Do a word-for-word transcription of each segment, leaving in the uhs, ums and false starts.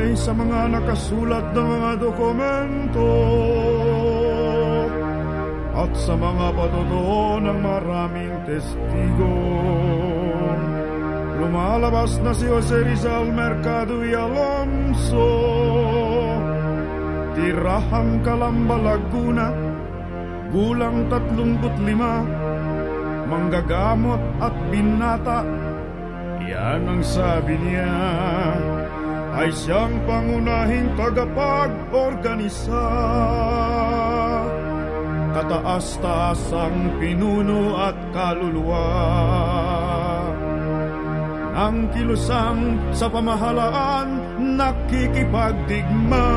Ayon sa mga nakasulat na mga dokumento at sa mga patotoo ng maraming testigo, lumalabas na si Jose Rizal Mercado y Alonso, Tirahang Calamba, Laguna, gulang tatlongput lima, manggagamot at binata. Yan ang sabi niya, ay siyang pangunahing tagapag-organisa. Kataas-taasang pinuno at kaluluwa ng kilusang sa pamahalaan nakikipagdigma.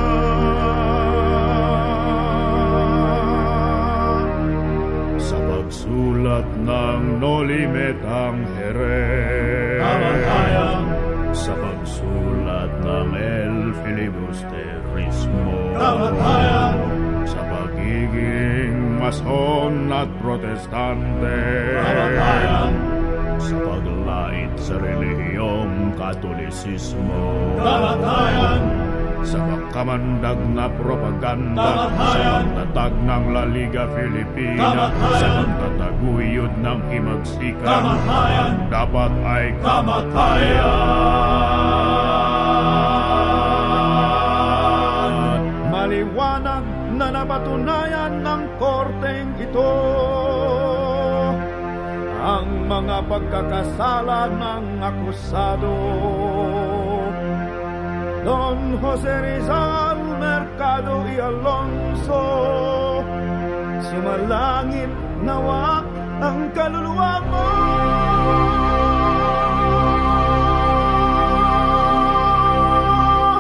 Sa pagsulat ng Nolimetang Jerez, kamatayan. Sa pagsulat ng El Filibusterismo, kamatayan. Sa pagiging mason at protestante, kamatayan. Sa paglait sa relihiyong katolisismo, kamatayan. Sa pagkamandag na propaganda, kamatayan. sa pagtatag ng La Liga Filipina, kamatayan. sa pagtataguyod ng himagsikan, kamatayan. dapat ay kamatayan. Maliwanag na napatunayan ng korteng ito ang mga pagkakasala ng akusado. Don Jose Rizal Mercado y Alonso, sumalangit nawa ang kaluluwa mo.